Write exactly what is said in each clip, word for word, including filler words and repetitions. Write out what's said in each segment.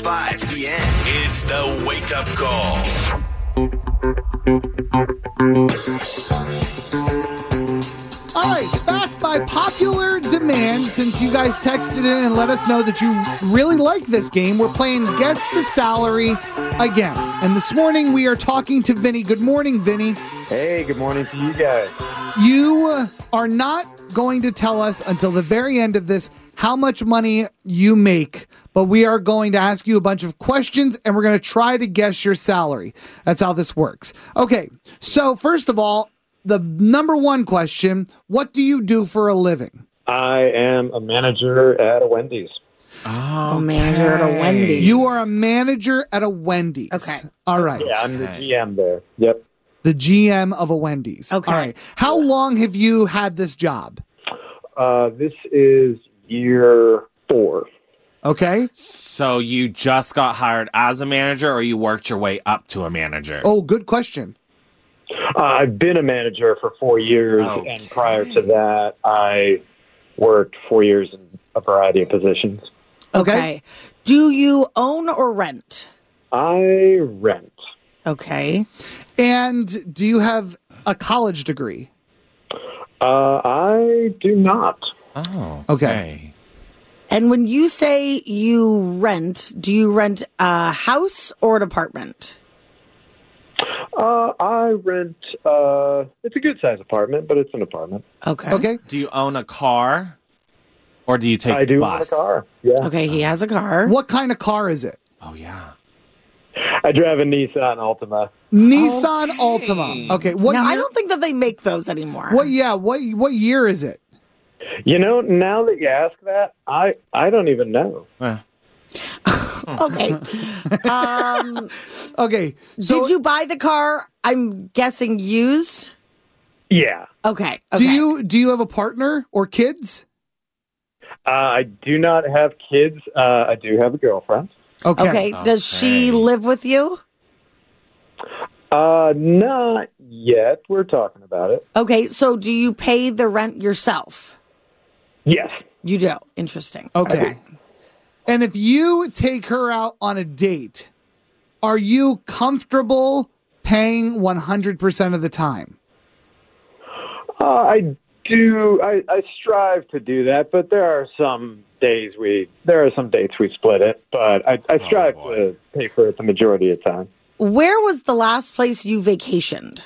five p.m. It's the Wake Up Call. All right, back by popular demand, since you guys texted in and let us know that you really like this game, we're playing Guess the Salary again. And this morning we are talking to Vinny. Good morning, Vinny. Hey, good morning to you guys. You uh, are not going to tell us until the very end of this how much money you make, but we are going to ask you a bunch of questions and we're going to try to guess your salary. That's how this works. Okay, so first of all, the number one question, what do you do for a living? I am a manager at a Wendy's. Oh, okay. Manager at a Wendy's. You are a manager at a Wendy's. Okay. All right. Yeah, I'm the G M there. Yep. The G M of a Wendy's. Okay. All right. How long have you had this job? Uh, this is year four. Okay. So you just got hired as a manager or you worked your way up to a manager? Oh, good question. Uh, I've been a manager for four years, Okay. and prior to that, I worked four years in a variety of positions. Okay. Okay. Do you own or rent? I rent. Okay. And do you have a college degree? Uh, I do not. Oh, Okay. okay. And when you say you rent, do you rent a house or an apartment? Uh, I rent, uh, it's a good-sized apartment, but it's an apartment. Okay. Okay. Do you own a car or do you take I do bus? own a car. Yeah. Okay, he has a car. What kind of car is it? Oh, yeah. I drive a Nissan Altima. Nissan Okay. Altima. Okay. What now, year? I don't think that they make those anymore. What? Yeah. What? What year is it? You know, now that you ask that, I, I don't even know. Eh. Okay. um, Okay. So did you buy the car? I'm guessing used. Yeah. Okay. do okay. you do you have a partner or kids? Uh, I do not have kids. Uh, I do have a girlfriend. Okay. Okay. Does she Okay. live with you? Uh, not yet. We're talking about it. Okay. So do you pay the rent yourself? Yes. You do. Interesting. Okay. And if you take her out on a date, are you comfortable paying one hundred percent of the time? Uh, I do. I, I strive to do that, but there are some days we, there are some dates we split it, but I, I strive boy. to pay for it the majority of the time. Where was the last place you vacationed?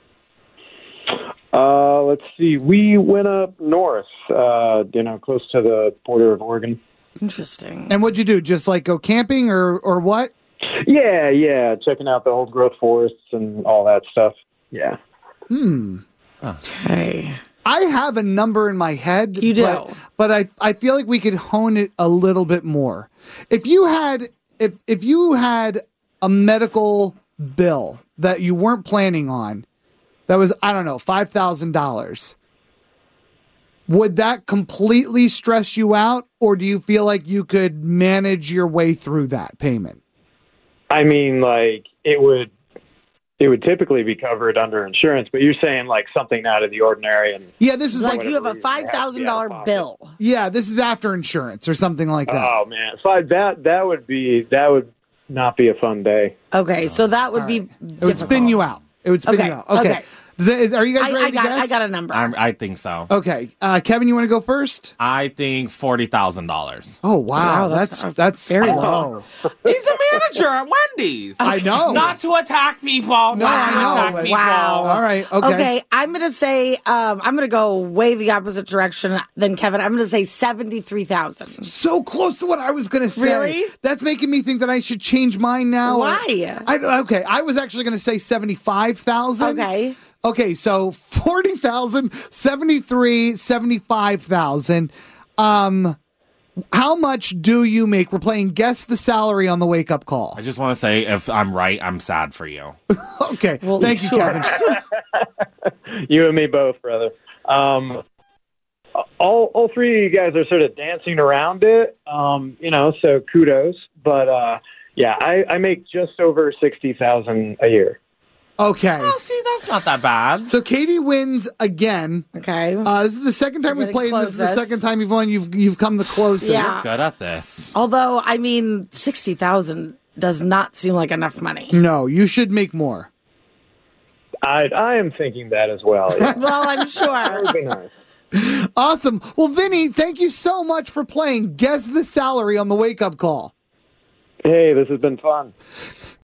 Uh, let's see. We went up north, uh, you know, close to the border of Oregon. Interesting. And what'd you do? Just like go camping or or what? Yeah, yeah. Checking out the old growth forests and all that stuff. Yeah. Hmm. Okay. I have a number in my head. You do. But, but I, I feel like we could hone it a little bit more. If you had if if you had a medical bill that you weren't planning on, that was, I don't know, five thousand dollars, would that completely stress you out, or do you feel like you could manage your way through that payment? I mean, like, it would it would typically be covered under insurance, but you're saying like something out of the ordinary, and Yeah, this is Like like, you have a reason, five it has to thousand be out dollar of pocket. bill. yeah, this is after insurance or something like that. Oh man, five that that would be that would not be a fun day. Okay, so that would be. It would spin you out. It would spin Okay, you out. Okay. okay. Is it- is- are you guys I, ready I to got. guess? I got a number. I'm, I think so. Okay. Uh, Kevin, you want to go first? I think forty thousand dollars. Oh, wow. Wow, that's, that's uh, that's very low. He's a manager at Wendy's. I know. Not to attack people. No, not I to know, attack but- people. Wow. All right. Okay. Okay, I'm gonna say. Um, I'm gonna go way the opposite direction than Kevin. I'm gonna say seventy-three thousand. So close to what I was going to say. Really? That's making me think that I should change mine now. Why? I, okay. I was actually going to say seventy-five thousand. Okay. Okay. So forty thousand, seventy-three, seventy-five thousand. Um, how much do you make? We're playing Guess the Salary on the Wake Up Call. I just want to say, if I'm right, I'm sad for you. Okay. Well, Thank you, sure. Kevin. You and me both, brother. Um, all all three of you guys are sort of dancing around it. Um, you know, so kudos. But uh, yeah, I, I make just over sixty thousand a year. Okay. Oh, see, that's not that bad. So Katie wins again. Okay. Uh, this is the second time We're we've played. getting This is the closest. second time you've won. You've you've come the closest. Yeah. Good at this. Although, I mean, sixty thousand does not seem like enough money. No, you should make more. I I am thinking that as well. Yeah. Well, I'm That sure. would be nice. Awesome. Well, Vinny, thank you so much for playing. Guess the salary on the wake up call. Hey, this has been fun.